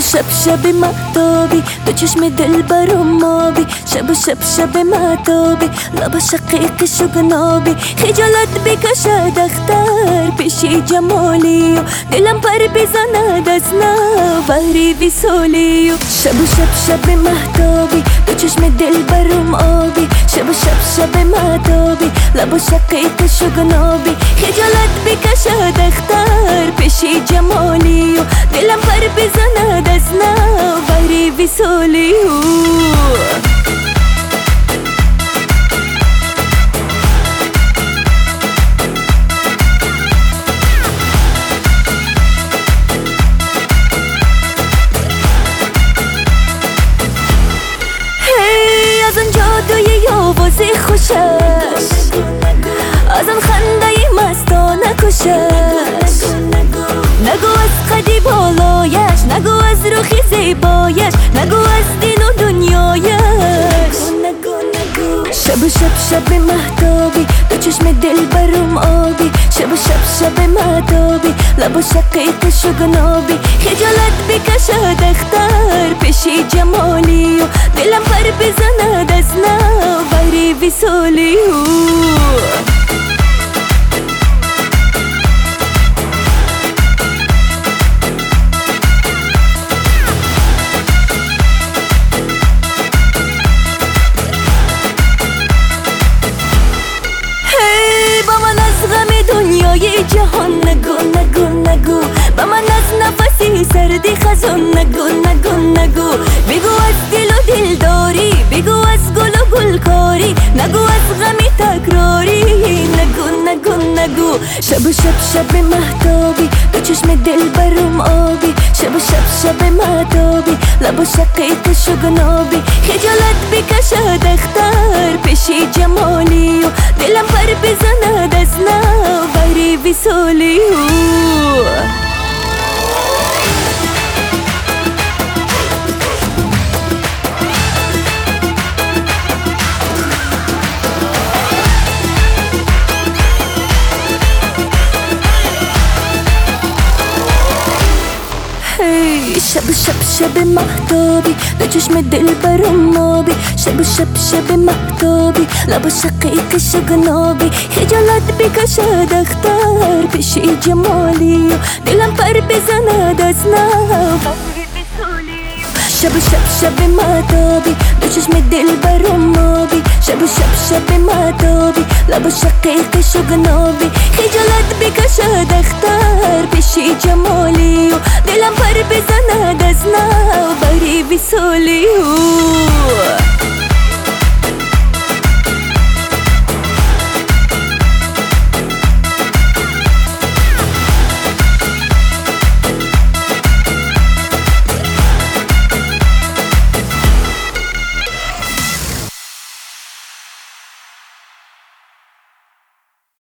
شب مهتابی دو چشم دل برام آبی شب مهتابی لب شقیق شگنابی خجالت بکشد اختر پیشی جمالی و دلم پر بزند از نوری وصالی و شب مهتابی دو چشم دل برام آبی شب مهتابی لب شقیق شگنابی خجالت بکشد اختر پیشی جمالی و دلم پر بزند از نوری وصالی از آن جادوی آواز خوشش از آن خنده مستانه کشش نگو از قدی بالایش نگو از رخی زیبایش نگو از دین و دنیایش شب مهتابی دو چشم دل برام آبی شب مهتابی لب شقیق شگنابی خجالت بکشد اختر پیشی جمالی و دلم پر بزند از نوری وصالی دنیای جهان نگو با من از نفسی سردی خزان نگو بگو از دل و دلداری بگو از گل و گلکاری نگو از غمی تکراری نگو شب مهتابی دو چشم دل برام آبی شب مهتابی لب شقیق شگنابی خجالت بکشد اختر پیشی جمالی و دلم پر بزند از نوری وصالی شب مهتابی دو چشم دل برام آبی شب مهتابی لب شقیق شگنابی خجالت بکشد اختر پیشی جمالی و دلم پر بزند از نوری شب مهتابی دو چشم دل برام آبی شب مهتابی لب شقیق شگنابی خجالت بکشد اختر پیشی جمالی و دلم پر بزند از نوری وصالی